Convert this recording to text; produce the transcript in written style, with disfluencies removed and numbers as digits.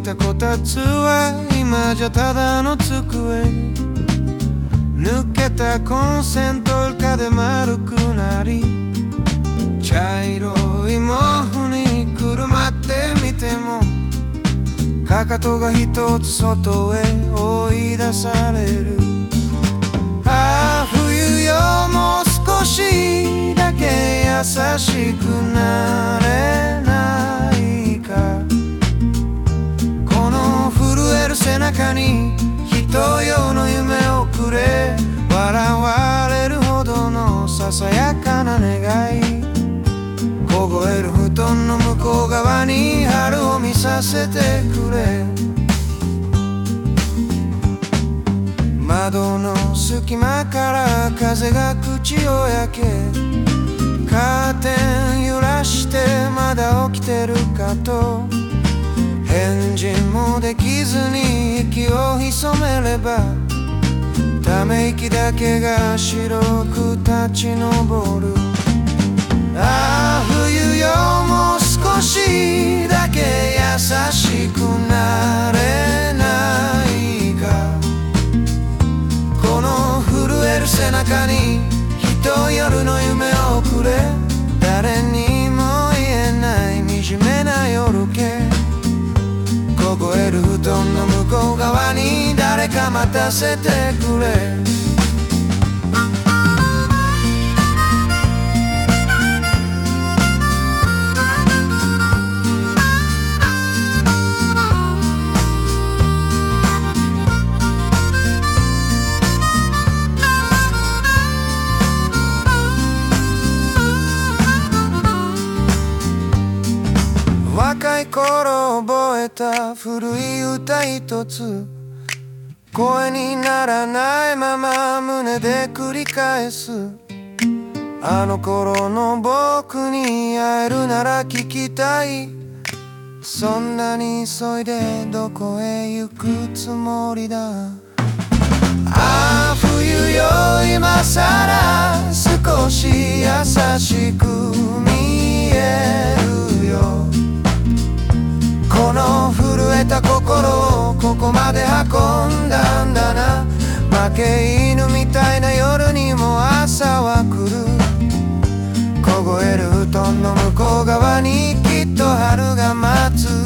たこたつは今じゃただの机。抜けたコンセントがで丸くなり、茶色い毛布にくるまってみても、かかとが一つ外へ追い出される。ああ冬よ、もう少しだけ優しくなれないか。この震える背中に人用の夢をくれ。笑われるほどのささやかな願い。凍える布団の向こう側に春を見させてくれ。窓の隙間から風が口を焼け、カーテン揺らしてまだ起きてるかと。返事もできずに息を潜めれば、ため息だけが白く立ち上る。ああ冬よ、もう少しだけ優しくなれないか。この震える背中にひと夜の夢をくれ。誰にも言えない惨めな夜気。凍える布団の向こう側に誰か待たせてくれ。若い頃覚えた古い歌一つ、声にならないまま胸で繰り返す。あの頃の僕に会えるなら聞きたい。そんなに急いでどこへ行くつもりだ。ああ冬よ、今さら少し優しく見えるよ。この震えた心をここまで運んだんだな。負け犬みたいな夜にも朝は来る。凍える布団の向こう側にきっと春が待つ。